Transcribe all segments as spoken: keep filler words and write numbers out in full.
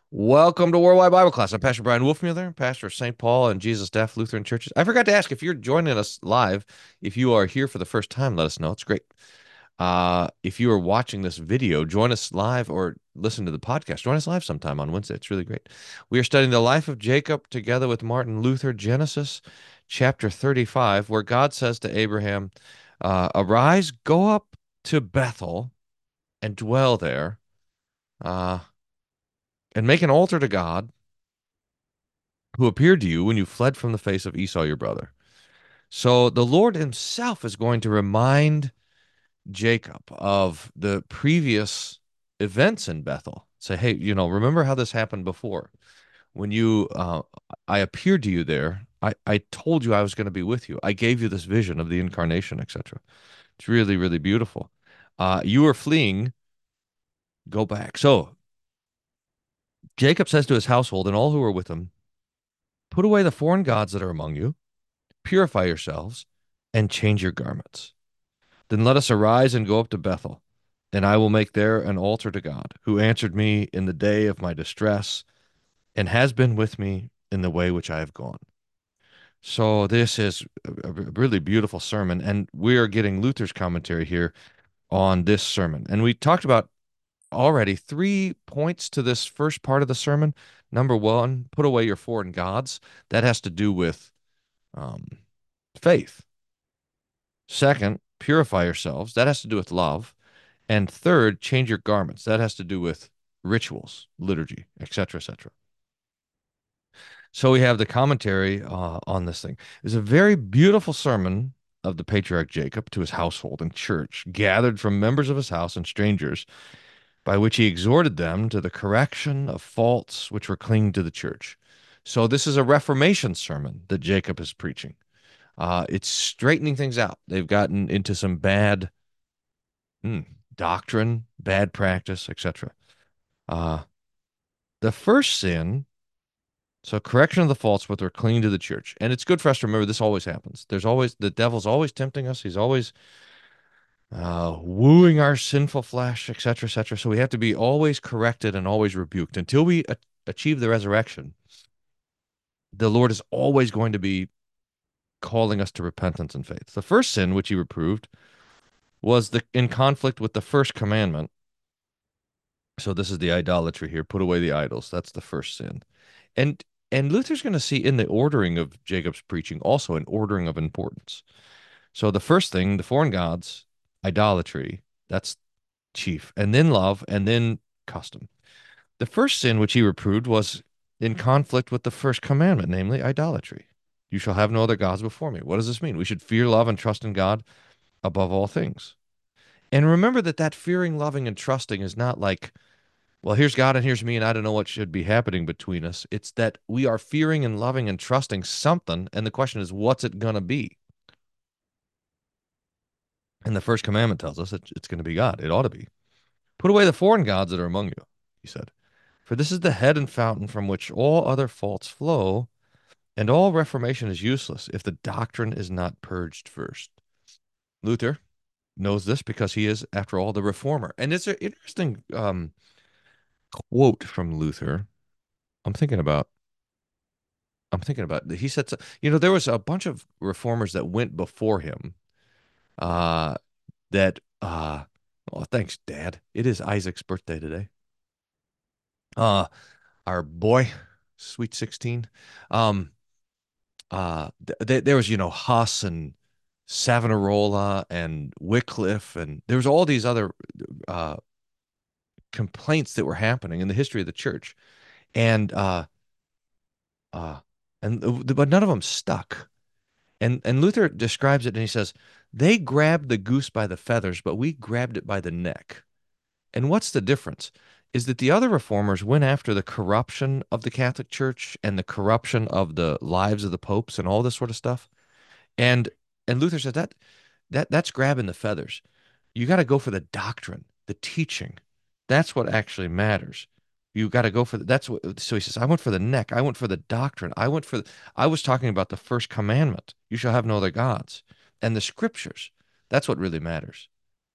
Welcome to Worldwide Bible Class. I'm Pastor Brian Wolfmuller, pastor of Saint Paul and Jesus Staff Lutheran Churches. I forgot to ask if you're joining us live. If you are here for the first time, let us know. It's great. Uh, if you are watching this video, join us live or listen to the podcast. Join us live sometime on Wednesday. It's really great. We are studying the life of Jacob together with Martin Luther, Genesis chapter thirty-five, where God says to Abraham, uh, Arise, go up to Bethel and dwell there, uh, and make an altar to God who appeared to you when you fled from the face of Esau your brother. So the Lord himself is going to remind Jacob of the previous events in Bethel. Say, hey, you know, remember how this happened before? When you, uh, I appeared to you there. I, I told you I was going to be with you. I gave you this vision of the incarnation, et cetera. It's really, really beautiful. Uh, you were fleeing. Go back. So Jacob says to his household and all who are with him, put away the foreign gods that are among you, purify yourselves, and change your garments. Then let us arise and go up to Bethel, and I will make there an altar to God, who answered me in the day of my distress, and has been with me in the way which I have gone. So this is a really beautiful sermon, and we are getting Luther's commentary here on this sermon. And we talked about already three points to this first part of the sermon. Number one, put away your foreign gods. That has to do with um, faith. Second, purify yourselves. That has to do with love. And third, change your garments. That has to do with rituals, liturgy, et cetera, et cetera. So we have the commentary uh, on this thing. It's a very beautiful sermon of the patriarch Jacob to his household and church, gathered from members of his house and strangers, by which he exhorted them to the correction of faults which were clinging to the church. So this is a Reformation sermon that Jacob is preaching. Uh, it's straightening things out. They've gotten into some bad mm, doctrine, bad practice, et cetera. Uh, the first sin, so correction of the faults, but they're clinging to the church. And it's good for us to remember this always happens. There's always, the devil's always tempting us. He's always uh, wooing our sinful flesh, et cetera, et cetera. So we have to be always corrected and always rebuked until we a- achieve the resurrection. The Lord is always going to be calling us to repentance and faith. The first sin, which he reproved, was the in conflict with the first commandment. So this is the idolatry here. Put away the idols. That's the first sin. And and Luther's going to see in the ordering of Jacob's preaching also an ordering of importance. So the first thing, the foreign gods, idolatry, that's chief, and then love, and then custom. The first sin which he reproved was in conflict with the first commandment, namely idolatry. You shall have no other gods before me. What does this mean? We should fear, love, and trust in God above all things. And remember that that fearing, loving, and trusting is not like, well, here's God and here's me, and I don't know what should be happening between us. It's that we are fearing and loving and trusting something, and the question is, what's it going to be? And the first commandment tells us that it's going to be God. It ought to be. Put away the foreign gods that are among you, he said. For this is the head and fountain from which all other faults flow, and all reformation is useless if the doctrine is not purged first. Luther knows this because he is, after all, the reformer. And it's an interesting um, quote from Luther. I'm thinking about I'm thinking about he said, so- you know, there was a bunch of reformers that went before him. Uh, that uh, oh, thanks, Dad. It is Isaac's birthday today. Uh, our boy, sweet sixteen. Um, uh, th th there was, you know, Huss and Savonarola and Wycliffe, and there was all these other uh complaints that were happening in the history of the church, and uh, uh, and but none of them stuck. And and Luther describes it and he says, they grabbed the goose by the feathers, but we grabbed it by the neck. And what's the difference? Is that the other reformers went after the corruption of the Catholic Church and the corruption of the lives of the popes and all this sort of stuff. And and Luther said that that that's grabbing the feathers. You got to go for the doctrine, the teaching. That's what actually matters. You got to go for the, that's what, so he says, I went for the neck. I went for the doctrine. I went for, the, I was talking about the first commandment. You shall have no other gods. And the scriptures. That's what really matters.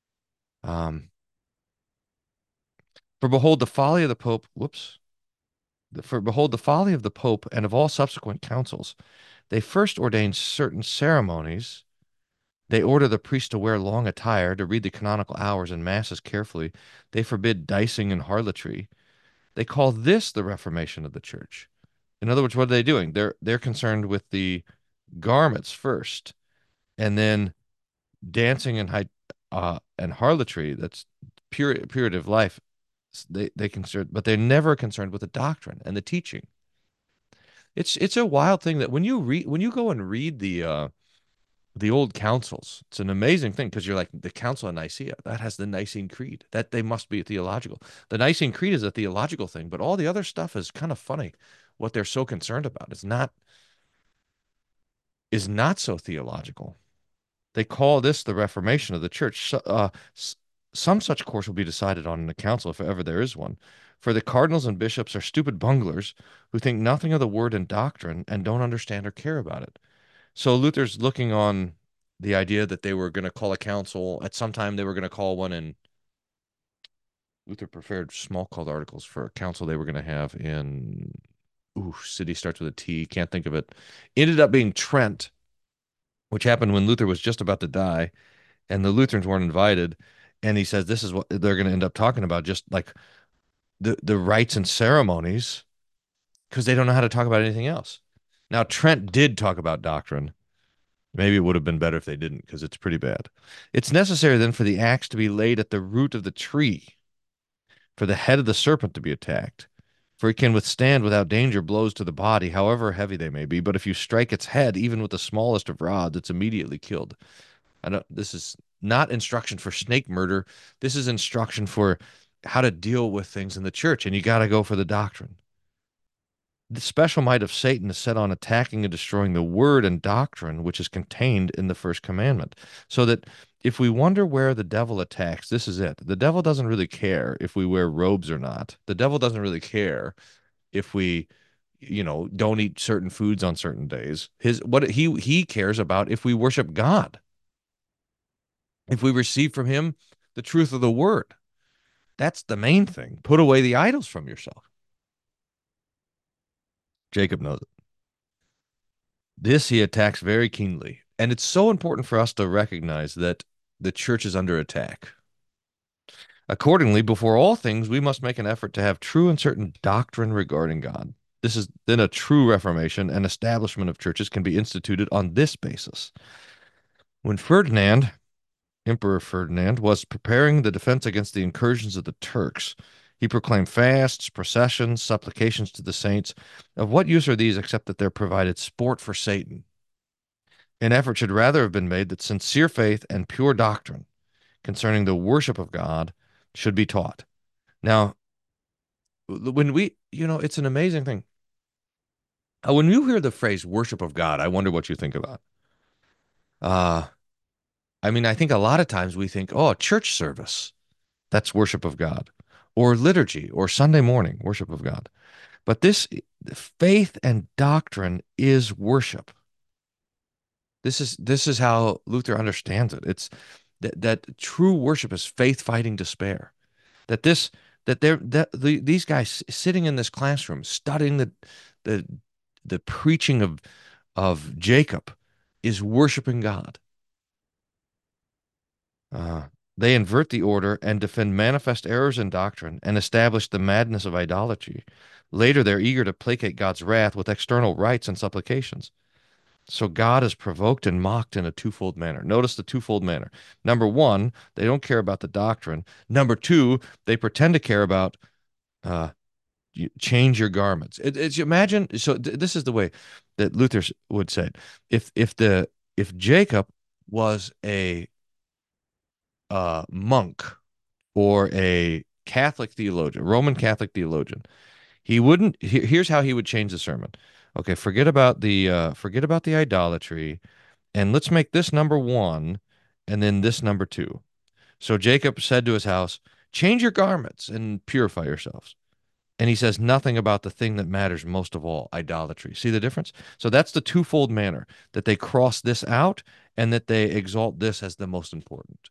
Um, for behold, the folly of the Pope, whoops. For behold, the folly of the Pope and of all subsequent councils. They first ordain certain ceremonies. They order the priest to wear long attire, to read the canonical hours and masses carefully. They forbid dicing and harlotry. They call this the Reformation of the Church. In other words, what are they doing? They're they're concerned with the garments first, and then dancing and high, uh, and harlotry. That's pure purity of life. They they concern, but they're never concerned with the doctrine and the teaching. It's it's a wild thing that when you read when you go and read the uh, the old councils, it's an amazing thing because you're like the Council of Nicaea that has the Nicene Creed that they must be theological. The Nicene Creed is a theological thing, but all the other stuff is kind of funny. What they're so concerned about is not is not so theological. They call this the Reformation of the Church. So, uh, some such course will be decided on in the council, if ever there is one. For the cardinals and bishops are stupid bunglers who think nothing of the word and doctrine and don't understand or care about it. So Luther's looking on the idea that they were going to call a council. At some time, they were going to call one in. Luther prepared small called articles for a council they were going to have in. Ooh, city starts with a T. Can't think of it. Ended up being Trent, which happened when Luther was just about to die, and the Lutherans weren't invited. And he says this is what they're going to end up talking about, just like the the rites and ceremonies, because they don't know how to talk about anything else. Now Trent did talk about doctrine. Maybe it would have been better if they didn't, because it's pretty bad. It's necessary then for the axe to be laid at the root of the tree, for the head of the serpent to be attacked. For it can withstand without danger blows to the body, however heavy they may be. But if you strike its head, even with the smallest of rods, it's immediately killed. I don't, this is not instruction for snake murder. This is instruction for how to deal with things in the church, and you got to go for the doctrine. The special might of Satan is set on attacking and destroying the word and doctrine which is contained in the first commandment. So that if we wonder where the devil attacks, this is it. The devil doesn't really care if we wear robes or not. The devil doesn't really care if we, you know, don't eat certain foods on certain days. His what he he cares about if we worship God. If we receive from him the truth of the word. That's the main thing. Put away the idols from yourself. Jacob knows it. This he attacks very keenly. And it's so important for us to recognize that the church is under attack. Accordingly, before all things, we must make an effort to have true and certain doctrine regarding God. This is then a true reformation and establishment of churches can be instituted on this basis. When Ferdinand, Emperor Ferdinand, was preparing the defense against the incursions of the Turks, he proclaimed fasts, processions, supplications to the saints. Of what use are these except that they're provided sport for Satan? An effort should rather have been made that sincere faith and pure doctrine concerning the worship of God should be taught. Now, when we, you know, it's an amazing thing. Uh, When you hear the phrase worship of God, I wonder what you think about. Uh, I mean, I think a lot of times we think, oh, church service, that's worship of God, or liturgy, or Sunday morning, worship of God. But this faith and doctrine is worship. This is this is how Luther understands it. It's that, that true worship is faith fighting despair. That this that they're that the, these guys sitting in this classroom studying the the the preaching of of Jacob is worshiping God. Uh, they invert the order and defend manifest errors in doctrine and establish the madness of idolatry. Later, they're eager to placate God's wrath with external rites and supplications. So God is provoked and mocked in a twofold manner. Notice the twofold manner. Number one, they don't care about the doctrine. Number two, they pretend to care about uh, you change your garments. It, it's imagine. So th- this is the way that Luther would say it. If if the if Jacob was a uh, monk or a Catholic theologian, Roman Catholic theologian, he wouldn't. Here, here's how he would change the sermon. Okay, forget about the uh, forget about the idolatry, and let's make this number one, and then this number two. So Jacob said to his house, "Change your garments and purify yourselves." And he says nothing about the thing that matters most of all, idolatry. See the difference? So that's the twofold manner that they cross this out and that they exalt this as the most important.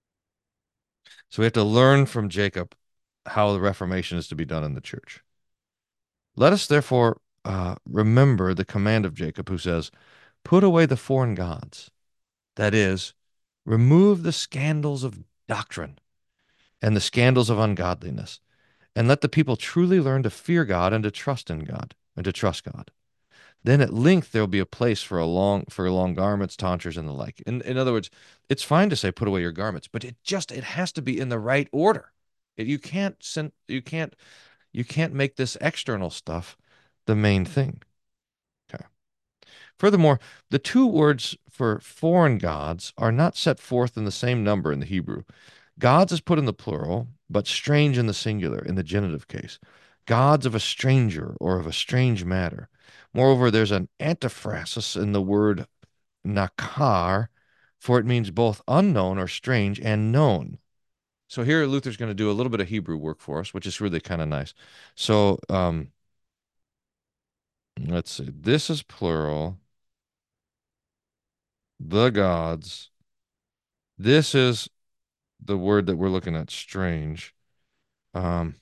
So we have to learn from Jacob how the Reformation is to be done in the church. Let us therefore uh, remember the command of Jacob, who says, put away the foreign gods. That is, remove the scandals of doctrine and the scandals of ungodliness, and let the people truly learn to fear God and to trust in God and to trust God. Then at length there will be a place for a long for long garments, tonsures, and the like. In in other words, it's fine to say put away your garments, but it just it has to be in the right order. It, you can't send you can't you can't make this external stuff the main thing. Okay. Furthermore, the two words for foreign gods are not set forth in the same number in the Hebrew. Gods is put in the plural, but strange in the singular, in the genitive case. Gods of a stranger or of a strange matter. Moreover, there's an antiphrasis in the word nakar, for it means both unknown or strange and known. So here Luther's going to do a little bit of Hebrew work for us, which is really kind of nice. So um, let's see. This is plural. The gods. This is the word that we're looking at, strange. Um,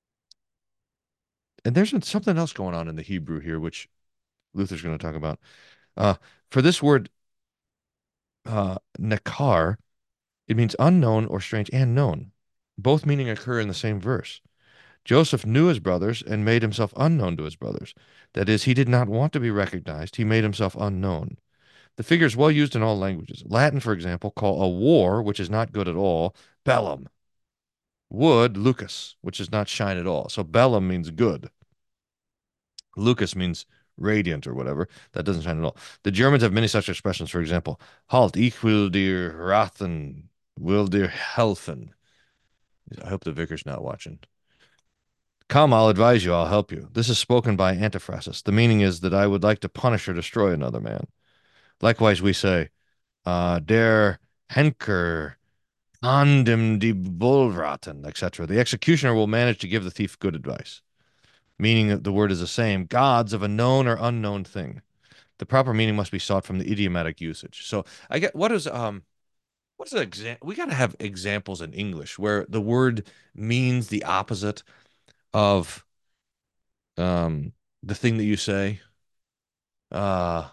and there's something else going on in the Hebrew here, which Luther's going to talk about. Uh, for this word, uh, nakar, it means unknown or strange and known. Both meaning occur in the same verse. Joseph knew his brothers and made himself unknown to his brothers. That is, he did not want to be recognized. He made himself unknown. The figure is well used in all languages. Latin, for example, call a war, which is not good at all, bellum. Wood, lucus, which is not shine at all. So bellum means good. Lucas means radiant or whatever. That doesn't shine at all. The Germans have many such expressions. For example, halt, ich will dir raten, will dir helfen. I hope the vicar's not watching. Come, I'll advise you, I'll help you. This is spoken by antiphrasis. The meaning is that I would like to punish or destroy another man. Likewise, we say, uh, der Henker, an dem Diebwohlraten, et cetera. The executioner will manage to give the thief good advice, meaning that the word is the same, gods of a known or unknown thing. The proper meaning must be sought from the idiomatic usage. So I get what is um what is an example? We got to have examples in English where the word means the opposite of um the thing that you say. Uh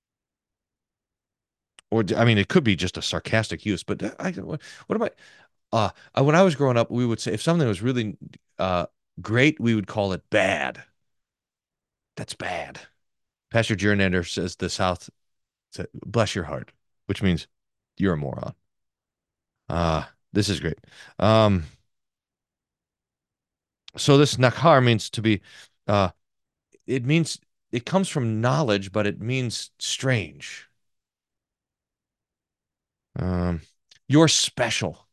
or I mean, it could be just a sarcastic use, but I, what about uh when I was growing up, we would say if something was really uh great, we would call it bad. That's bad. Pastor Gernander says the South said, bless your heart, which means you're a moron. Ah, uh, this is great. Um, so this nakar means to be, uh, it means it comes from knowledge, but it means strange. Um, you're special.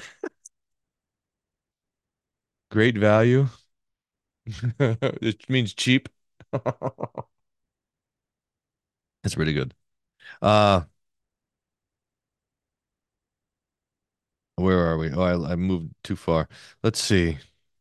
Great value. It means cheap. That's really good. Uh, where are we? Oh, I, I moved too far. Let's see.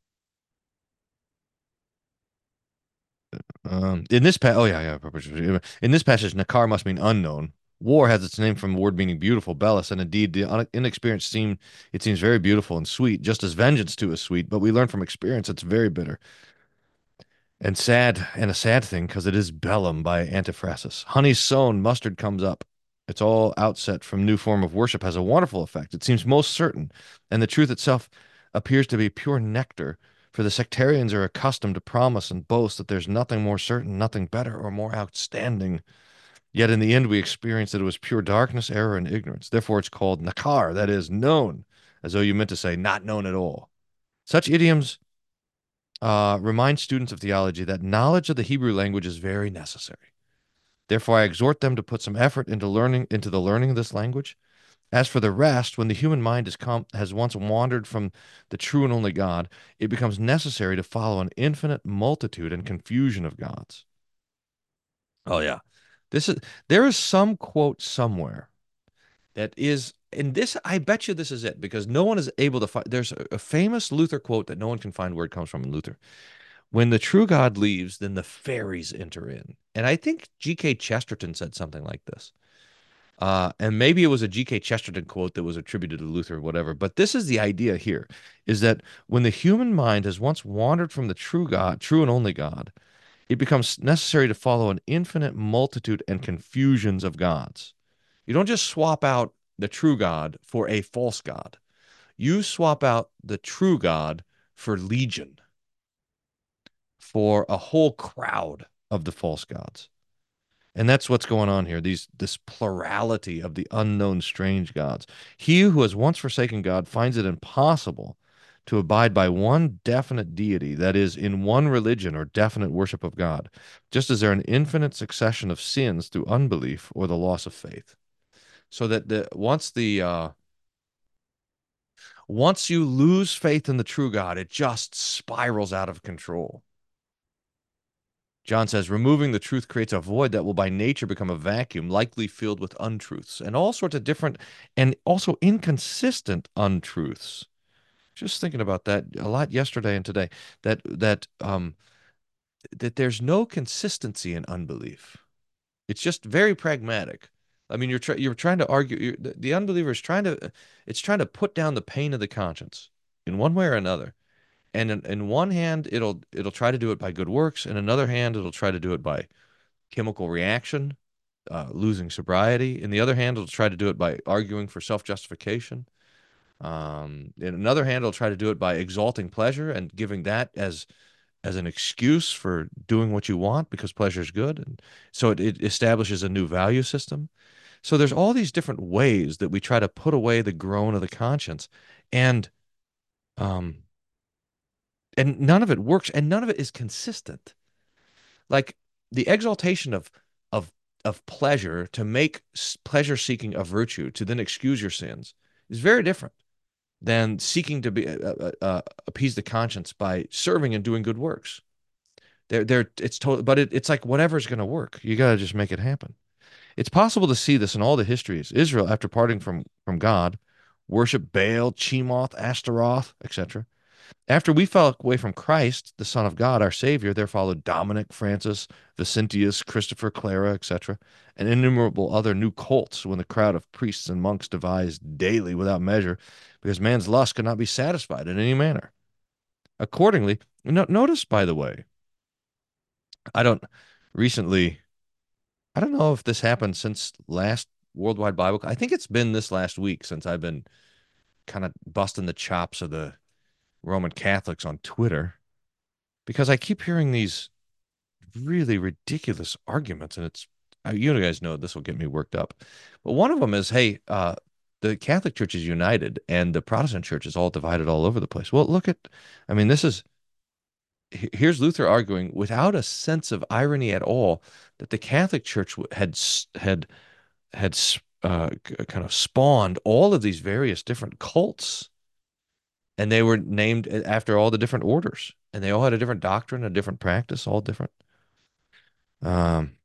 Um, in this pa oh yeah, yeah. In this passage, Nakar must mean unknown. War has its name from a word meaning beautiful, Bellis, and indeed the inexperienced seem it seems very beautiful and sweet, just as vengeance too is sweet. But we learn from experience it's very bitter and sad, and a sad thing because it is bellum by antiphrasis. Honey's sown, mustard comes up. It's all outset from new form of worship has a wonderful effect. It seems most certain, and the truth itself appears to be pure nectar. For the sectarians are accustomed to promise and boast that there's nothing more certain, nothing better or more outstanding. Yet in the end, we experience that it was pure darkness, error, and ignorance. Therefore, it's called nakar, that is, known, as though you meant to say not known at all. Such idioms uh, remind students of theology that knowledge of the Hebrew language is very necessary. Therefore, I exhort them to put some effort into learning into the learning of this language. As for the rest, when the human mind has come has once wandered from the true and only God, it becomes necessary to follow an infinite multitude and confusion of gods. Oh yeah. This is there is some quote somewhere that is and this I bet you this is it because no one is able to find there's a, a famous Luther quote that no one can find where it comes from in Luther. When the true God leaves, then the fairies enter in. And I think G K Chesterton said something like this. Uh, and maybe it was a G K Chesterton quote that was attributed to Luther or whatever. But this is the idea here, is that when the human mind has once wandered from the true God, true and only God, it becomes necessary to follow an infinite multitude and confusions of gods. You don't just swap out the true God for a false God. You swap out the true God for legion, for a whole crowd of the false gods. And that's what's going on here. These this plurality of the unknown strange gods. He who has once forsaken God finds it impossible to abide by one definite deity, that is, in one religion or definite worship of God, just as there are an infinite succession of sins through unbelief or the loss of faith. So that the once the uh, once you lose faith in the true God, it just spirals out of control. John says, removing the truth creates a void that will by nature become a vacuum, likely filled with untruths and all sorts of different and also inconsistent untruths. Just thinking about that a lot yesterday and today, that that um that there's no consistency in unbelief. It's just very pragmatic. I mean, you're try, you're trying to argue. You're, the, the unbeliever is trying to it's trying to put down the pain of the conscience in one way or another. And in, in one hand, it'll it'll try to do it by good works. In another hand, it'll try to do it by chemical reaction, uh, losing sobriety. In the other hand, it'll try to do it by arguing for self-justification. Um, in another hand, it'll try to do it by exalting pleasure and giving that as as an excuse for doing what you want because pleasure is good. And so it, it establishes a new value system. So there's all these different ways that we try to put away the groan of the conscience, and um, and none of it works, and none of it is consistent. Like the exaltation of of of pleasure to make pleasure seeking a virtue to then excuse your sins is very different than seeking to be uh, uh, uh, appease the conscience by serving and doing good works. They're, they're, it's total, but it, it's like whatever's going to work. You got to just make it happen. It's possible to see this in all the histories. Israel, after parting from from God, worshiped Baal, Chemoth, Ashtaroth, et cetera. After we fell away from Christ, the Son of God, our Savior, there followed Dominic, Francis, Vicentius, Christopher, Clara, et cetera, and innumerable other new cults when the crowd of priests and monks devised daily without measure, because man's lust could not be satisfied in any manner. Accordingly, no, notice, by the way, I don't recently, I don't know if this happened since last Worldwide Bible. I think it's been this last week since I've been kind of busting the chops of the Roman Catholics on Twitter because I keep hearing these really ridiculous arguments, and it's uh, you guys know this will get me worked up. But one of them is, hey, uh, the Catholic Church is united, and the Protestant Church is all divided all over the place. Well, look at, I mean, this is here's Luther arguing without a sense of irony at all that the Catholic Church had had had uh, kind of spawned all of these various different cults, and they were named after all the different orders, and they all had a different doctrine, a different practice, all different. Um,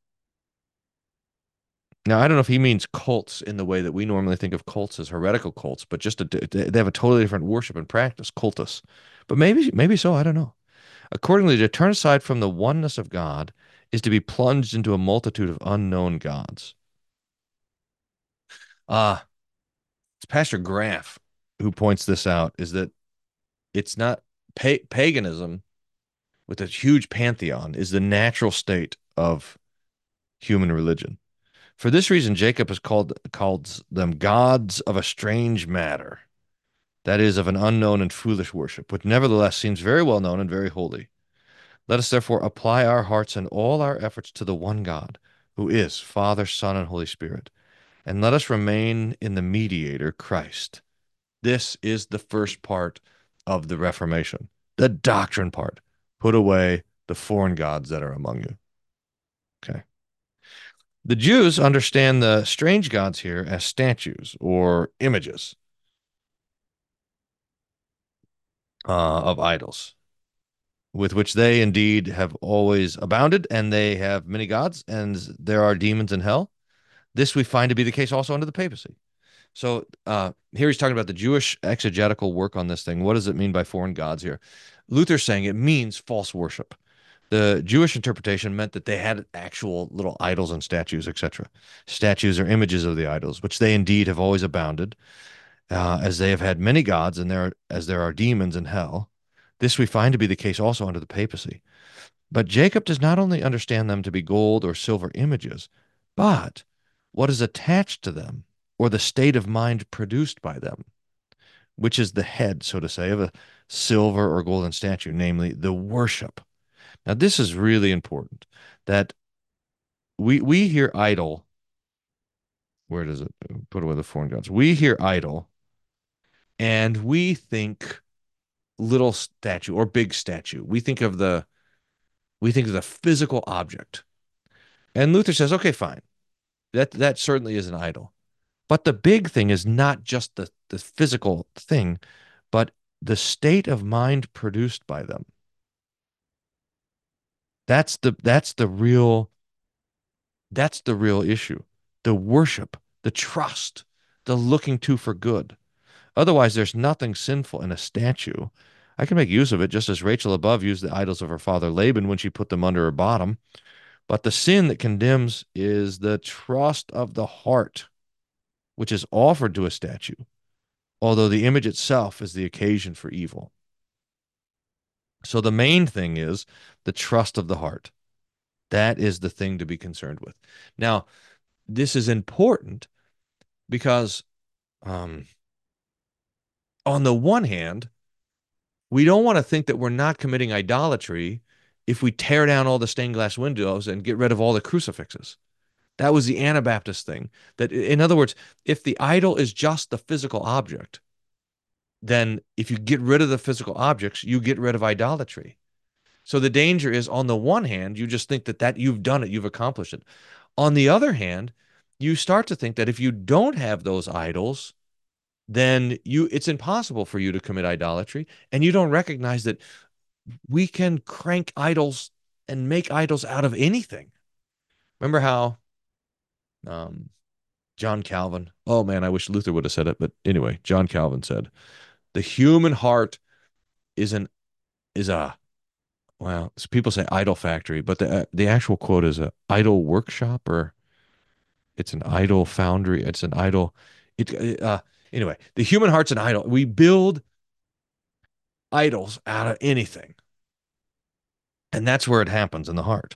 Now, I don't know if he means cults in the way that we normally think of cults as heretical cults, but just a, they have a totally different worship and practice, cultus. But maybe, maybe so, I don't know. Accordingly, to turn aside from the oneness of God is to be plunged into a multitude of unknown gods. Ah, uh, it's Pastor Graff who points this out, is that it's not pa paganism with a huge pantheon is the natural state of human religion. For this reason, Jacob has called calls them gods of a strange matter, that is, of an unknown and foolish worship, which nevertheless seems very well known and very holy. Let us therefore apply our hearts and all our efforts to the one God, who is Father, Son, and Holy Spirit, and let us remain in the mediator, Christ. This is the first part of the Reformation, the doctrine part. Put away the foreign gods that are among you. Okay. The Jews understand the strange gods here as statues or images uh, of idols, with which they indeed have always abounded, and they have many gods, and there are demons in hell. This we find to be the case also under the papacy. So uh, here he's talking about the Jewish exegetical work on this thing. What does it mean by foreign gods here? Luther's saying it means false worship. The Jewish interpretation meant that they had actual little idols and statues, et cetera. Statues are images of the idols, which they indeed have always abounded, uh, as they have had many gods, and there as there are demons in hell. This we find to be the case also under the papacy. But Jacob does not only understand them to be gold or silver images, but what is attached to them, or the state of mind produced by them, which is the head, so to say, of a silver or golden statue, namely the worship. Now, this is really important that we we hear idol. Where does it put away the foreign gods? We hear idol and we think little statue or big statue. We think of the we think of the physical object. And Luther says, okay, fine. That that certainly is an idol. But the big thing is not just the, the physical thing, but the state of mind produced by them. That's the that's the real that's the real issue. The worship, the trust, the looking to for good. Otherwise, there's nothing sinful in a statue. I can make use of it just as Rachel above used the idols of her father Laban when she put them under her bottom. But the sin that condemns is the trust of the heart, which is offered to a statue, although the image itself is the occasion for evil. So the main thing is the trust of the heart. That is the thing to be concerned with. Now, this is important because, um, on the one hand, we don't want to think that we're not committing idolatry if we tear down all the stained glass windows and get rid of all the crucifixes. That was the Anabaptist thing. That, in other words, if the idol is just the physical object, then if you get rid of the physical objects, you get rid of idolatry. So the danger is, on the one hand, you just think that that you've done it, you've accomplished it. On the other hand, you start to think that if you don't have those idols, then you it's impossible for you to commit idolatry, and you don't recognize that we can crank idols and make idols out of anything. Remember how um, John Calvin, oh man, I wish Luther would have said it, but anyway, John Calvin said, the human heart is an is a well, people say idol factory, but the uh, the actual quote is a idol workshop, or it's an idol foundry. It's an idol. It uh, anyway, the human heart's an idol. We build idols out of anything, and that's where it happens, in the heart.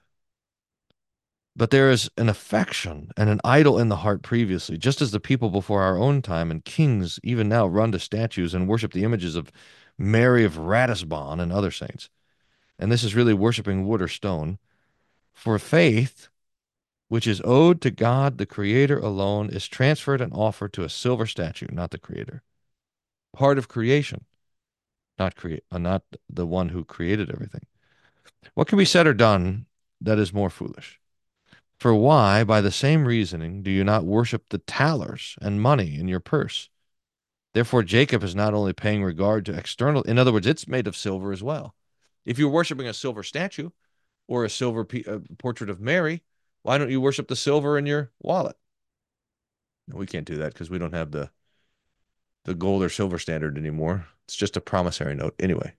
But there is an affection and an idol in the heart previously, just as the people before our own time and kings even now run to statues and worship the images of Mary of Ratisbon and other saints. And this is really worshiping wood or stone. For faith, which is owed to God, the Creator alone, is transferred and offered to a silver statue, not the Creator. Part of creation, not create, uh, not the one who created everything. What can be said or done that is more foolish? For why, by the same reasoning, do you not worship the talers and money in your purse? Therefore, Jacob is not only paying regard to external, in other words, it's made of silver as well. If you're worshiping a silver statue or a silver p- uh, portrait of Mary, why don't you worship the silver in your wallet? No, we can't do that because we don't have the the gold or silver standard anymore. It's just a promissory note anyway.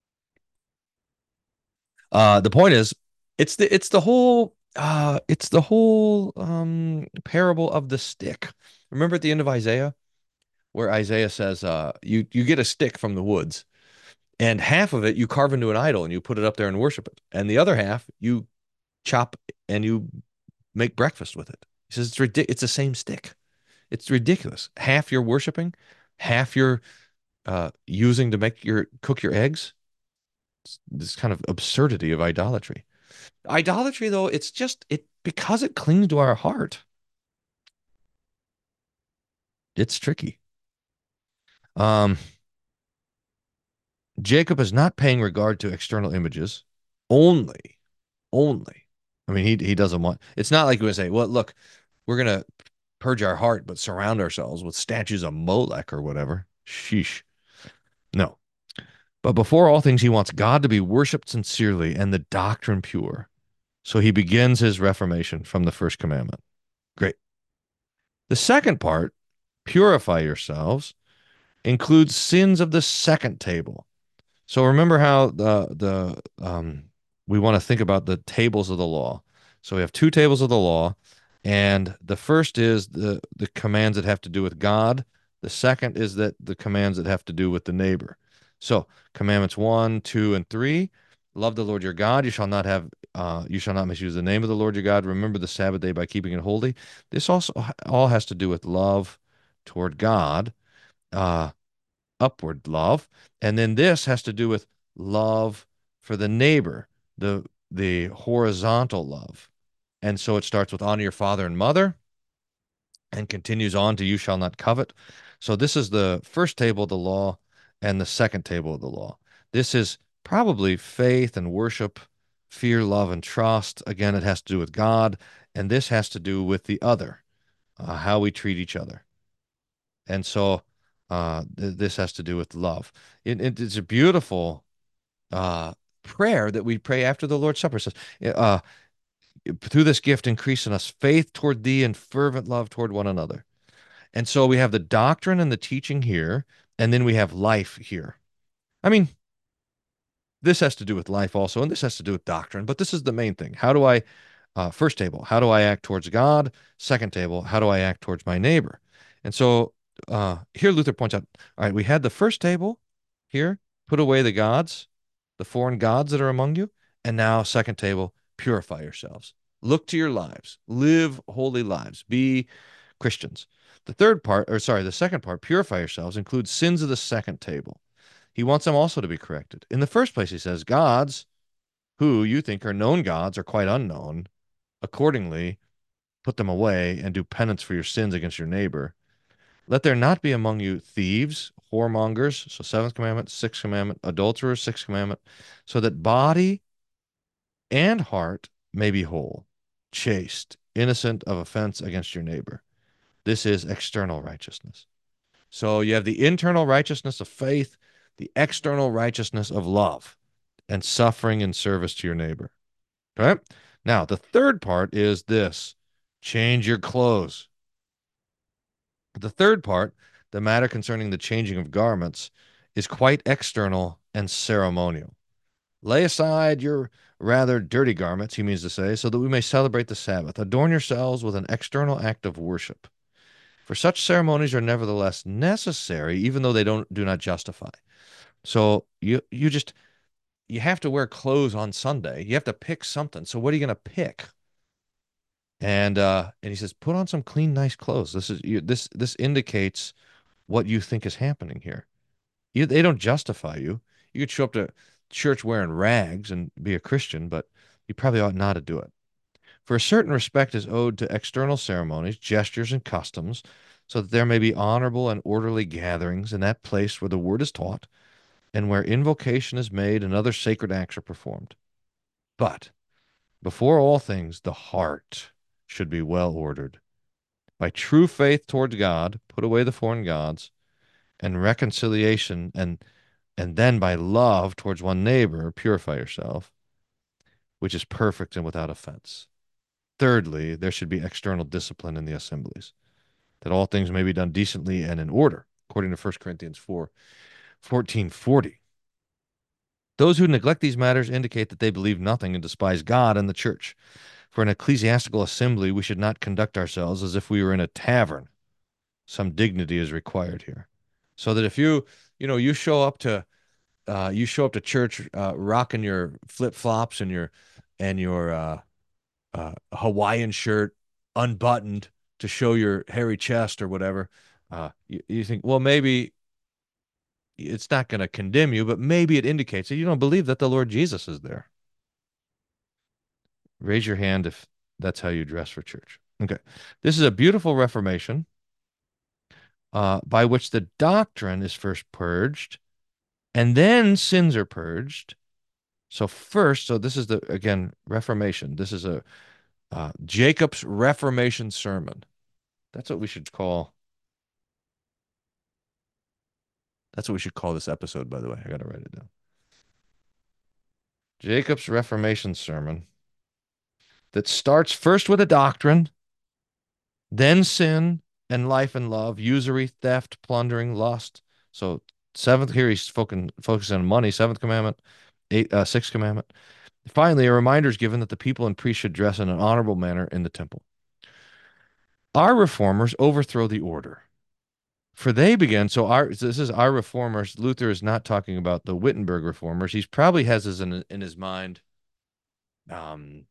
Uh, the point is, it's the it's the whole uh, it's the whole um, parable of the stick. Remember at the end of Isaiah, where Isaiah says, uh, "You you get a stick from the woods, and half of it you carve into an idol and you put it up there and worship it, and the other half you chop and you make breakfast with it." He says it's ridiculous. It's the same stick. It's ridiculous. Half you're worshiping, half you're uh, using to make your cook your eggs. It's this kind of absurdity of idolatry. Idolatry, though, it's just it because it clings to our heart. It's tricky. Um, Jacob is not paying regard to external images only, only. I mean, he he doesn't want. It's not like we would say, "Well, look, we're gonna purge our heart, but surround ourselves with statues of Molech or whatever." Sheesh. No. But before all things, he wants God to be worshipped sincerely and the doctrine pure. So he begins his reformation from the first commandment. Great. The second part, purify yourselves, includes sins of the second table. So remember how the the um, we want to think about the tables of the law. So we have two tables of the law, and the first is the the commands that have to do with God. The second is that the commands that have to do with the neighbor. So commandments one, two, and three Love the Lord your God. You shall not have, uh, you shall not misuse the name of the Lord your God. Remember the Sabbath day by keeping it holy. This also all has to do with love toward God, uh, upward love. And then this has to do with love for the neighbor, the the horizontal love. And so it starts with honor your father and mother and continues on to you shall not covet. So this is the first table of the law and the second table of the law. This is probably faith and worship, fear, love, and trust. Again, it has to do with God, and this has to do with the other, uh, how we treat each other. And so uh, th- this has to do with love. It, it- it's a beautiful uh, prayer that we pray after the Lord's Supper. It says, uh, through this gift, increase in us faith toward thee and fervent love toward one another. And so we have the doctrine and the teaching here, and then we have life here. I mean, this has to do with life also, and this has to do with doctrine, but this is the main thing. How do I, uh, first table, how do I act towards God? Second table, how do I act towards my neighbor? And so uh, here Luther points out, all right, we had the first table here, put away the gods, the foreign gods that are among you, and now second table, purify yourselves. Look to your lives, live holy lives, be Christians. The third part, or sorry, the second part, purify yourselves, includes sins of the second table. He wants them also to be corrected. In the first place, he says, gods who you think are known gods are quite unknown. Accordingly, put them away and do penance for your sins against your neighbor. Let there not be among you thieves, whoremongers, so seventh commandment, sixth commandment, adulterers, sixth commandment, so that body and heart may be whole, chaste, innocent of offense against your neighbor. This is external righteousness. So you have the internal righteousness of faith, the external righteousness of love and suffering in service to your neighbor. Right? Now, the third part is this: change your clothes. The third part, the matter concerning the changing of garments, is quite external and ceremonial. Lay aside your rather dirty garments, he means to say, so that we may celebrate the Sabbath. Adorn yourselves with an external act of worship. For such ceremonies are nevertheless necessary, even though they don't do not justify. So you you just you have to wear clothes on Sunday. You have to pick something. So what are you going to pick? And uh, and he says, put on some clean, nice clothes. This is you, this this indicates what you think is happening here. You, they don't justify you. You could show up to church wearing rags and be a Christian, but you probably ought not to do it. For a certain respect is owed to external ceremonies, gestures, and customs, so that there may be honorable and orderly gatherings in that place where the word is taught, and where invocation is made and other sacred acts are performed. But before all things, the heart should be well ordered. By true faith towards God, put away the foreign gods, and reconciliation, and and then by love towards one neighbor, purify yourself, which is perfect and without offense. Thirdly, there should be external discipline in the assemblies, that all things may be done decently and in order, according to First Corinthians four, fourteen, forty. Those who neglect these matters indicate that they believe nothing and despise God and the church. For an ecclesiastical assembly, we should not conduct ourselves as if we were in a tavern. Some dignity is required here. So that if you, you know, you show up to, uh, you show up to church, uh, rocking your flip flops and your, and your uh, uh, Hawaiian shirt unbuttoned to show your hairy chest or whatever, uh, you, you think, well, maybe it's not going to condemn you, but maybe it indicates that you don't believe that the Lord Jesus is there. Raise your hand if that's how you dress for church. Okay. This is a beautiful reformation uh, by which the doctrine is first purged and then sins are purged. So first, so this is the, again, Reformation. This is a uh, Jacob's Reformation sermon. That's what we should call, that's what we should call this episode, by the way. I got to write it down. Jacob's Reformation sermon that starts first with a doctrine, then sin and life and love, usury, theft, plundering, lust. So seventh here he's focusing focusing on money. Seventh commandment, eight, uh, sixth commandment. Finally, a reminder is given that the people and priests should dress in an honorable manner in the temple. Our reformers overthrow the order. For they began, so our this is our reformers. Luther is not talking about the Wittenberg reformers. He probably has this in in his mind. Um,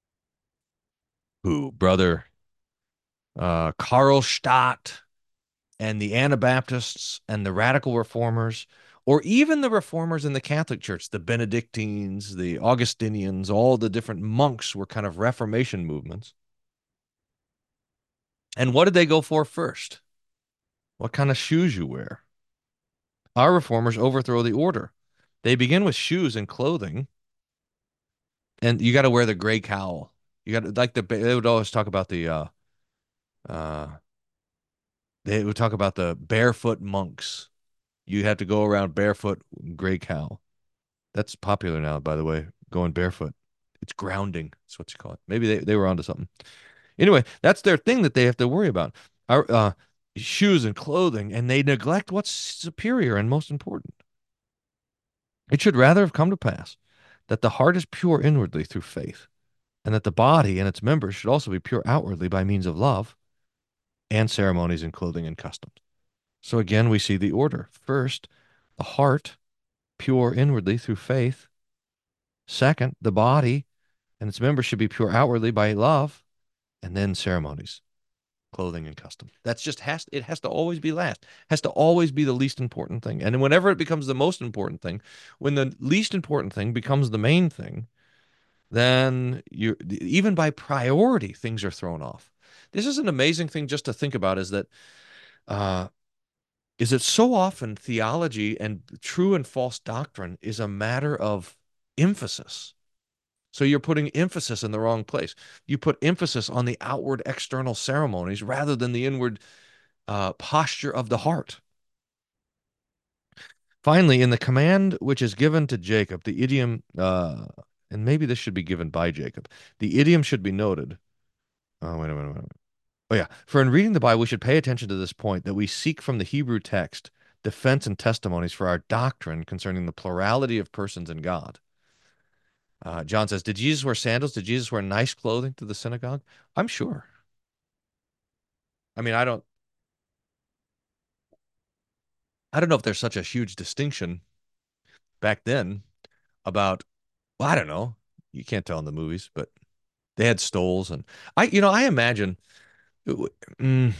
who brother uh, Karlstadt and the Anabaptists and the radical reformers, or even the reformers in the Catholic Church, the Benedictines, the Augustinians, all the different monks were kind of Reformation movements. And what did they go for first? What kind of shoes you wear? Our reformers overthrow the order. They begin with shoes and clothing, and you got to wear the gray cowl. You got to like the they would always talk about the uh uh they would talk about the barefoot monks. You have to go around barefoot, gray cowl. That's popular now, by the way, going barefoot. It's grounding. That's what you call it. Maybe they, they were onto something. Anyway, that's their thing that they have to worry about. Our uh, shoes and clothing, and they neglect what's superior and most important. It should rather have come to pass that the heart is pure inwardly through faith, and that the body and its members should also be pure outwardly by means of love and ceremonies and clothing and customs. So again, we see the order. First, the heart pure inwardly through faith. Second, the body and its members should be pure outwardly by love, and then ceremonies, clothing, and custom. That's just has it has to always be last. Has to always be the least important thing. And whenever it becomes the most important thing, when the least important thing becomes the main thing, then you even by priority things are thrown off. This is an amazing thing just to think about. Is that uh, is that so often theology and true and false doctrine is a matter of emphasis. So you're putting emphasis in the wrong place. You put emphasis on the outward external ceremonies rather than the inward uh, posture of the heart. Finally, in the command which is given to Jacob, the idiom, uh, and maybe this should be given by Jacob, the idiom should be noted. Oh, wait a minute, wait a minute. Oh, yeah. For in reading the Bible, we should pay attention to this point that we seek from the Hebrew text defense and testimonies for our doctrine concerning the plurality of persons in God. Uh, John says, did Jesus wear sandals? Did Jesus wear nice clothing to the synagogue? I'm sure. I mean, I don't, I don't know if there's such a huge distinction back then about, well, I don't know. You can't tell in the movies, but they had stoles and I, you know, I imagine, mm,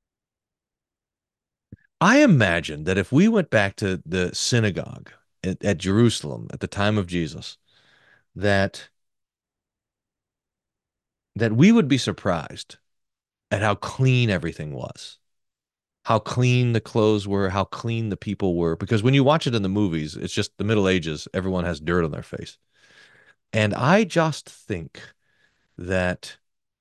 I imagine that if we went back to the synagogue at, at Jerusalem at the time of Jesus, that that we would be surprised at how clean everything was, how clean the clothes were, how clean the people were. Because when you watch it in the movies, it's just the Middle Ages, everyone has dirt on their face. And I just think that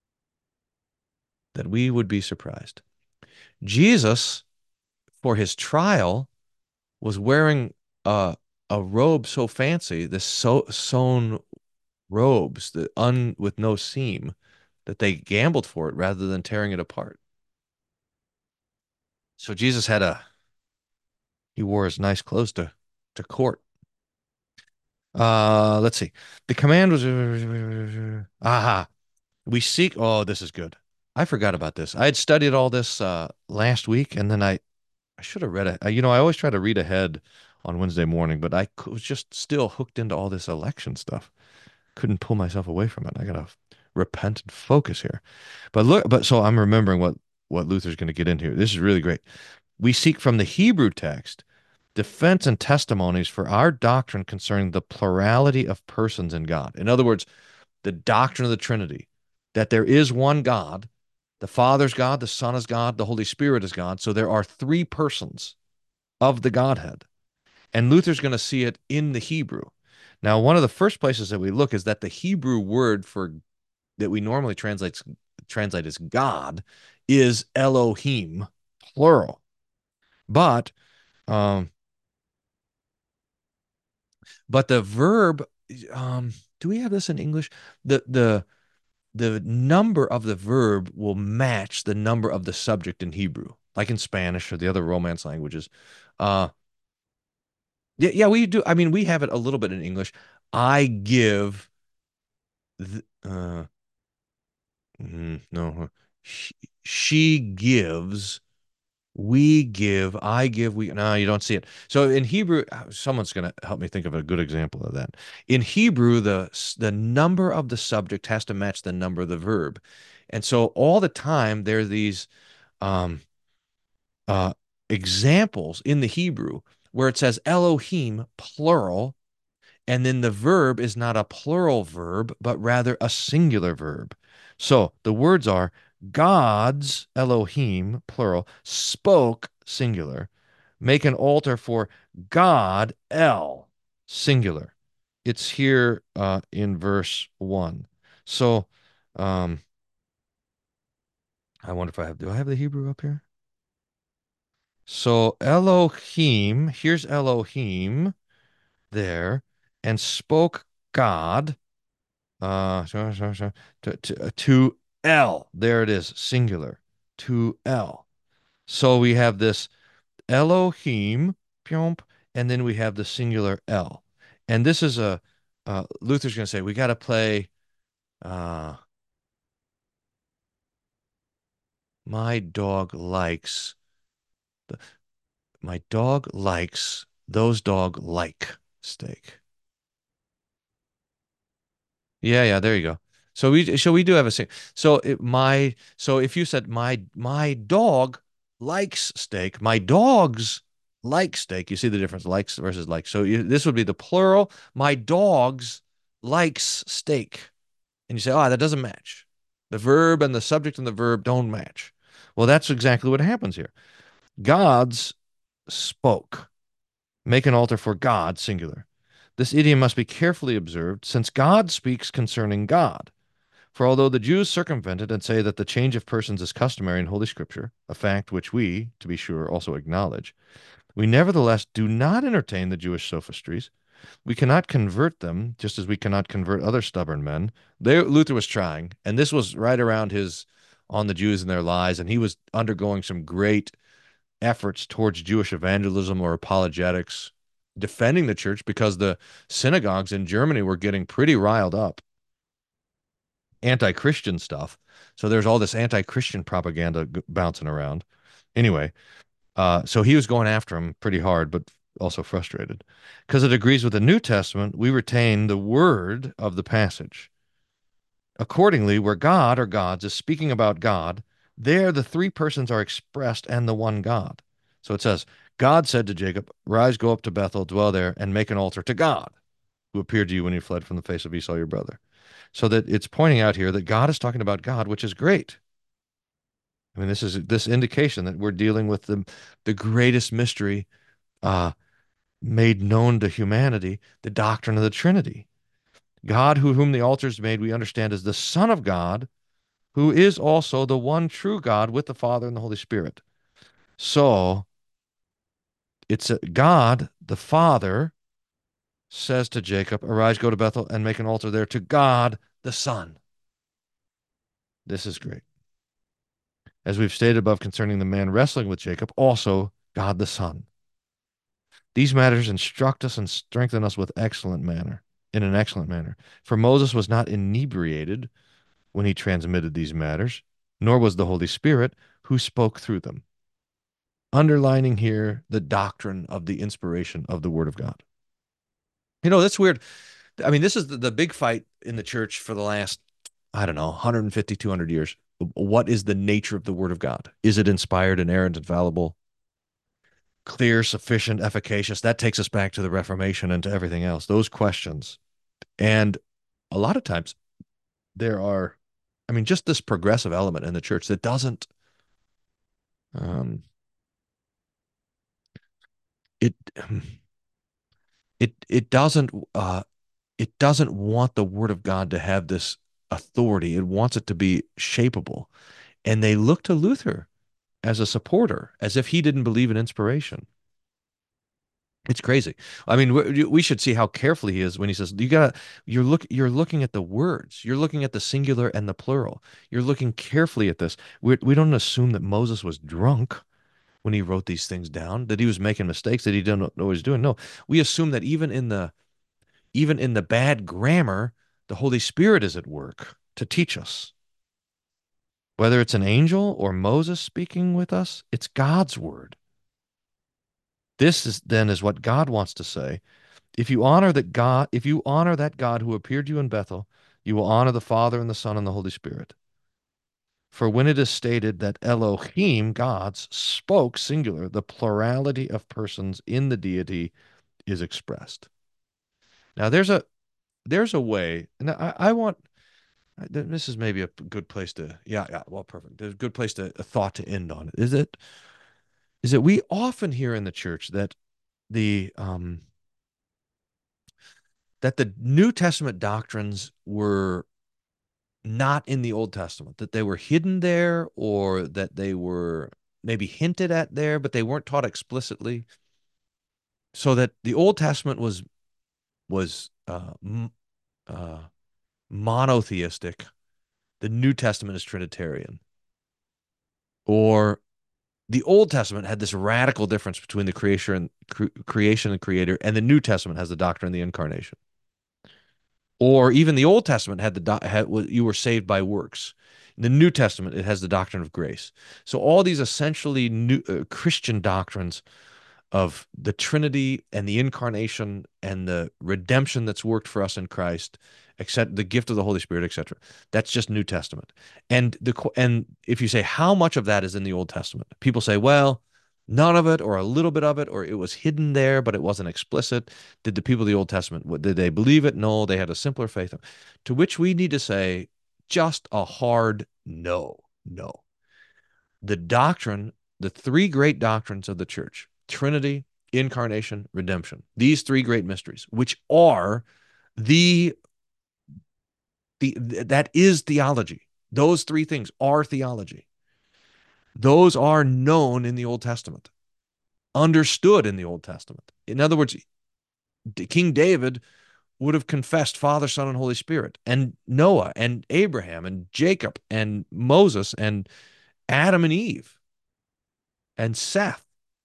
that we would be surprised. Jesus, for his trial, was wearing a a robe so fancy, the so sewn robes that un with no seam, that they gambled for it rather than tearing it apart. So Jesus had a he wore his nice clothes to to court. Uh, let's see. The command was aha. We seek. Oh, this is good. I forgot about this. I had studied all this uh last week, and then I I should have read it. You know, I always try to read ahead on Wednesday morning, but I was just still hooked into all this election stuff. Couldn't pull myself away from it. I gotta repent and focus here. But look, but so I'm remembering what what Luther's going to get into here. This is really great. We seek from the Hebrew text defense and testimonies for our doctrine concerning the plurality of persons in God. In other words, the doctrine of the Trinity, that there is one God, the Father's God, the Son is God, the Holy Spirit is God. So there are three persons of the Godhead. And Luther's going to see it in the Hebrew. Now, one of the first places that we look is that the Hebrew word for that we normally translate translate as God is Elohim, plural. But um, but the verb, um, do we have this in English? The the the number of the verb will match the number of the subject in Hebrew, like in Spanish or the other Romance languages. Uh, yeah, yeah, we do. I mean, we have it a little bit in English. I give, th uh, mm, no, she, she gives We give, I give, we, no, you don't see it. So in Hebrew, uh, someone's going to help me think of a good example of that. In Hebrew, the the number of the subject has to match the number of the verb. And so all the time there are these um, uh, examples in the Hebrew where it says Elohim, plural, and then the verb is not a plural verb, but rather a singular verb. So the words are God's, Elohim, plural, spoke, singular. Make an altar for God, El, singular. It's here uh, in verse one. So um, I wonder if I have, do I have the Hebrew up here? So Elohim, here's Elohim there, and spoke God. Uh, so, so, so, to, to, to El. There it is, singular. To El. So we have this Elohim, pyomp, and then we have the singular El. And this is a, uh, Luther's going to say, we got to play, uh, my dog likes, the, my dog likes, those dog like steak. Yeah, yeah, there you go. So we so we do have a sing. So it, my so if you said my my dog likes steak, my dogs like steak. You see the difference, likes versus like. So you, this would be the plural. My dogs likes steak, and you say, oh, that doesn't match. The verb and the subject and the verb don't match. Well, that's exactly what happens here. Gods spoke. Make an altar for God, singular. This idiom must be carefully observed, since God speaks concerning God. For although the Jews circumvent it and say that the change of persons is customary in Holy Scripture, a fact which we, to be sure, also acknowledge, we nevertheless do not entertain the Jewish sophistries. We cannot convert them, just as we cannot convert other stubborn men. They, Luther was trying, and this was right around his On the Jews and Their Lies, and he was undergoing some great efforts towards Jewish evangelism or apologetics, defending the church because the synagogues in Germany were getting pretty riled up, anti-Christian stuff. So there's all this anti-Christian propaganda bouncing around. Anyway, uh, so he was going after him pretty hard, but also frustrated. Because it agrees with the New Testament, we retain the word of the passage. Accordingly, where God or gods is speaking about God, there the three persons are expressed and the one God. So it says, God said to Jacob, rise, go up to Bethel, dwell there, and make an altar to God, who appeared to you when you fled from the face of Esau, your brother. So that it's pointing out here that God is talking about God, which is great. I mean, this is this indication that we're dealing with the, the greatest mystery uh, made known to humanity, the doctrine of the Trinity. God, who whom the altar is made, we understand as the Son of God, who is also the one true God with the Father and the Holy Spirit. So it's a, God, the Father, says to Jacob, arise, go to Bethel, and make an altar there to God, the Son. This is great. As we've stated above concerning the man wrestling with Jacob, also God the Son. These matters instruct us and strengthen us with excellent manner, in an excellent manner. For Moses was not inebriated when he transmitted these matters, nor was the Holy Spirit who spoke through them. Underlining here the doctrine of the inspiration of the Word of God. You know, that's weird. I mean, this is the, the big fight in the church for the last, I don't know, one hundred fifty, two hundred years. What is the nature of the Word of God? Is it inspired, inerrant, infallible, clear, sufficient, efficacious? That takes us back to the Reformation and to everything else, those questions. And a lot of times there are, I mean, just this progressive element in the church that doesn't, um, it, it, it doesn't, uh, it doesn't want the Word of God to have this authority. It wants it to be shapeable. And they look to Luther as a supporter, as if he didn't believe in inspiration. It's crazy. I mean, we, we should see how carefully he is when he says, "You got you're look you're looking at the words. You're looking at the singular and the plural. You're looking carefully at this. We we don't assume that Moses was drunk when he wrote these things down, that he was making mistakes, that he didn't know what he was doing. No, we assume that even in the even in the bad grammar, the Holy Spirit is at work to teach us. Whether it's an angel or Moses speaking with us, it's God's word. This is then is what God wants to say. If you honor that God, if you honor that God who appeared to you in Bethel, you will honor the Father and the Son and the Holy Spirit. For when it is stated that Elohim, gods, spoke singular, the plurality of persons in the deity is expressed. Now there's a there's a way, and I, I want this is maybe a good place to yeah, yeah, well, perfect. There's a good place to a thought to end on it. Is it is that we often hear in the church that the um that the New Testament doctrines were not in the Old Testament, that they were hidden there or that they were maybe hinted at there, but they weren't taught explicitly. So that the Old Testament was was uh, m- uh, monotheistic. The New Testament is Trinitarian. Or the Old Testament had this radical difference between the creation and cre- creation and creator, and the New Testament has the doctrine of the incarnation. Or even the Old Testament had the do- had, you were saved by works. In the New Testament, it has the doctrine of grace. So all these essentially new uh, Christian doctrines of the Trinity and the incarnation and the redemption that's worked for us in Christ, except the gift of the Holy Spirit, et cetera. That's just New Testament. And the and if you say how much of that is in the Old Testament, people say, well, none of it, or a little bit of it, or it was hidden there, but it wasn't explicit. Did the people of the Old Testament, did they believe it? No, they had a simpler faith. To which we need to say just a hard no, no. The doctrine, the three great doctrines of the church, Trinity, incarnation, redemption, these three great mysteries, which are the, the that is theology. Those three things are theology. Those are known in the Old Testament, understood in the Old Testament. In other words, King David would have confessed Father, Son, and Holy Spirit, and Noah, and Abraham, and Jacob, and Moses, and Adam and Eve, and Seth.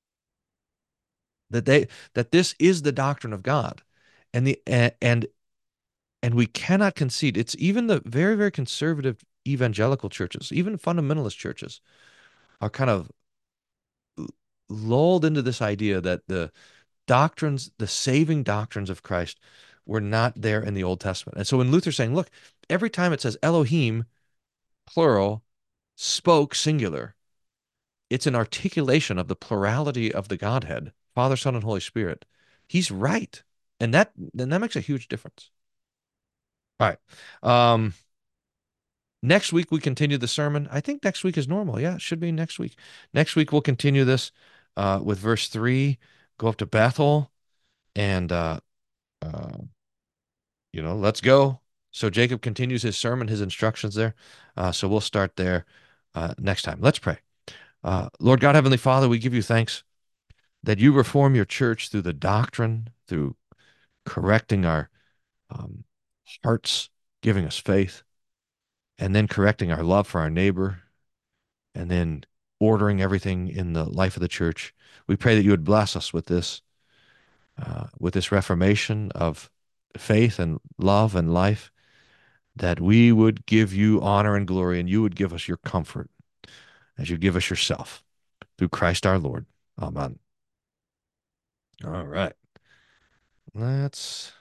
That they that this is the doctrine of God, and the and and we cannot concede. It's even the very very conservative evangelical churches, even fundamentalist churches, are kind of lulled into this idea that the doctrines, the saving doctrines of Christ, were not there in the Old Testament. And so when Luther's saying, look, every time it says Elohim, plural, spoke, singular, it's an articulation of the plurality of the Godhead, Father, Son, and Holy Spirit. He's right. And that then that makes a huge difference. All right. Um, next week we continue the sermon. I think next week is normal. Yeah, it should be next week. Next week we'll continue this uh, with verse three, go up to Bethel, and uh, uh, you know, let's go. So Jacob continues his sermon, his instructions there. Uh, so we'll start there uh, next time. Let's pray. Uh, Lord God, Heavenly Father, we give you thanks that you reform your church through the doctrine, through correcting our um, hearts, giving us faith, and then correcting our love for our neighbor, and then ordering everything in the life of the church. We pray that you would bless us with this, uh, with this reformation of faith and love and life, that we would give you honor and glory, and you would give us your comfort as you give us yourself through Christ our Lord. Amen. All right. Let's